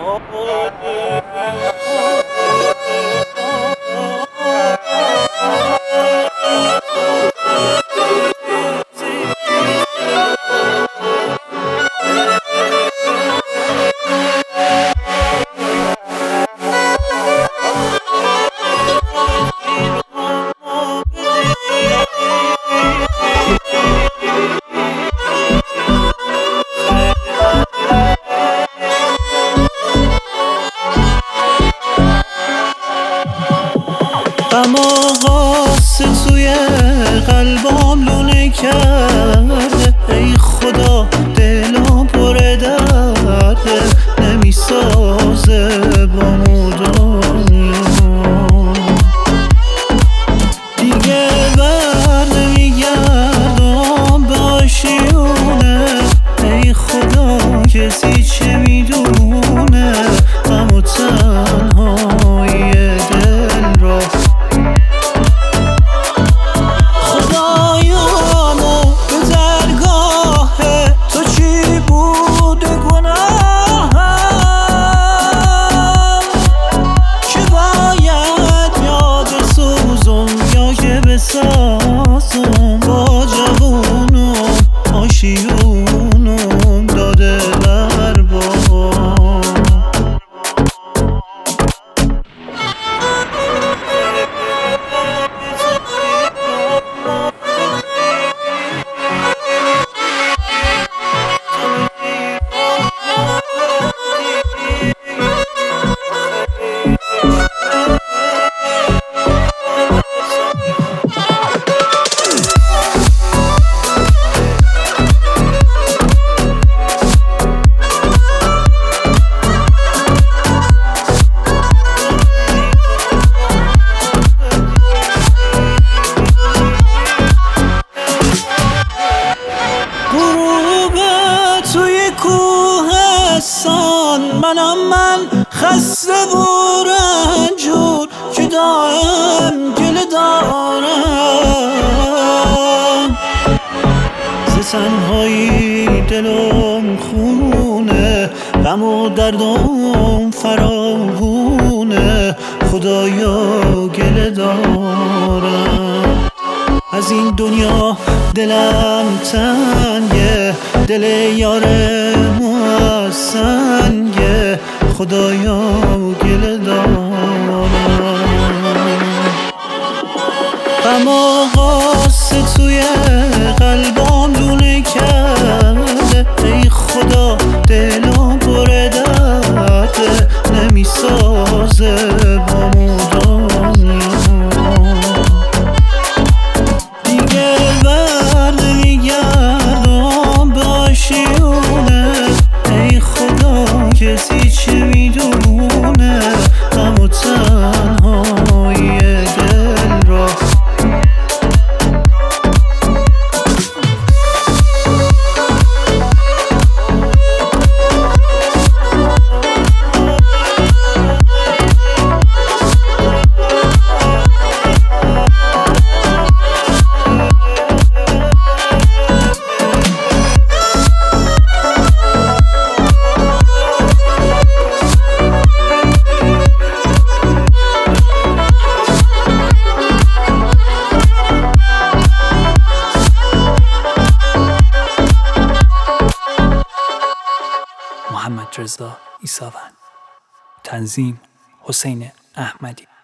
غم آغاز توی قلبم لونه کرده، ای خدا دلم پر درده، نمیسازه با مدام دیگه بر نمیگردم به آشیونه، ای خدا کسی چه میدونه غم و تنهایی دل را. بسازم با جوونم آشیونم داده بر بابا. من خسته و رنجور که دائم گله دارم، ز تنهایی دلم خونه، غم و دردم فراوونه، خدایا گله دارم. از این دنیا دلم تنگه، دل یار ما سنگه، خدایا گله دارم. غم آغاز توی قلبم لونه کرده، ای خدا دلم پر درده، نمیسازه با مدام دیگه بر نمیگردم به آشیونه، ای خدا کسی چه میدونه غم و تنهایی دل را. محمد رضا عیساوند. تنظیم حسین احمدی.